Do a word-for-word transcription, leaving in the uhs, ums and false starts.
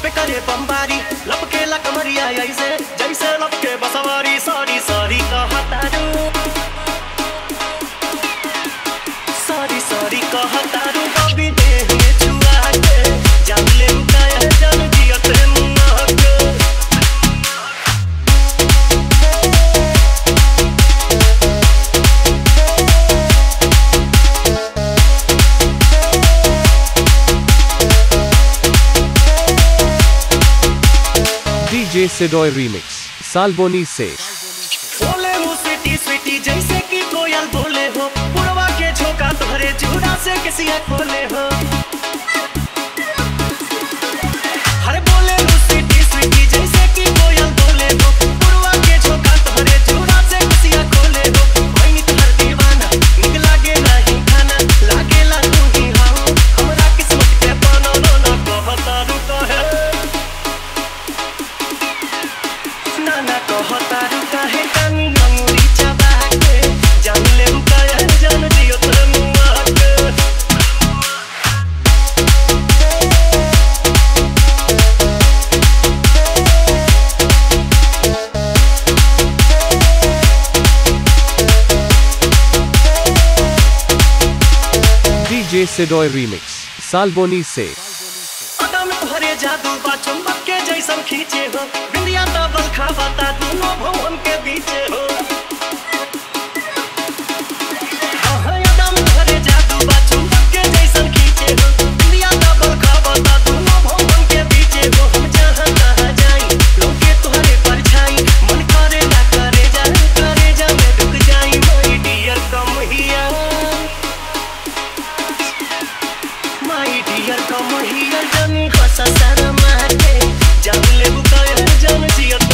पे करे बमबारी लपके ला कमरिया ऐसे जैसे लपके बसवारी सॉरी सॉरी कहतारू सॉरी सॉरी कहतारू बबी देह में छुआ के जान ले उकाया जान जियत मुआ के D J Sidoy Remix Salboni से बोले मुँह स्वीटी स्वीटी जैसे कि कोयल बोले हो पुरवा के झोंका तोहरे जुड़ा से किसिया खोले हो हरे बोले मुँह स्वीटी स्वीटी जैसे कि कोयल बोले हो पुरवा के झोंका तोहरे जुड़ा से किसिया खोले हो वही तोहर दीवाना निक लागे नहीं खाना लागे ला तू ही हाउ हमरा किस्मत के पाना रोना कहतारू कहे नाना कहतारू काहे कानी अंगुरी चबा के जान ले उकाया जान दियो तोर मुआ के D J Sidoy Remix Salboni से अदा में तोहरे जादू बा चुंबक के जैसन खींचे हो बिंदिया तबल खावता दोनों भवन के बीचे हो आहा अदा में तोहरे जादू बा चुंबक के जैसन खींचे हो बिंदिया तबल खावता दोनों भवन के बीचे हो हम जहां तहां जाई लोगे तोहरे परछाई मन करे ना करे जा करे जा मैं रुक जाई माय dear come here my dear come here जानी हंसा शर्मा के जान ले बुकाया जान जियत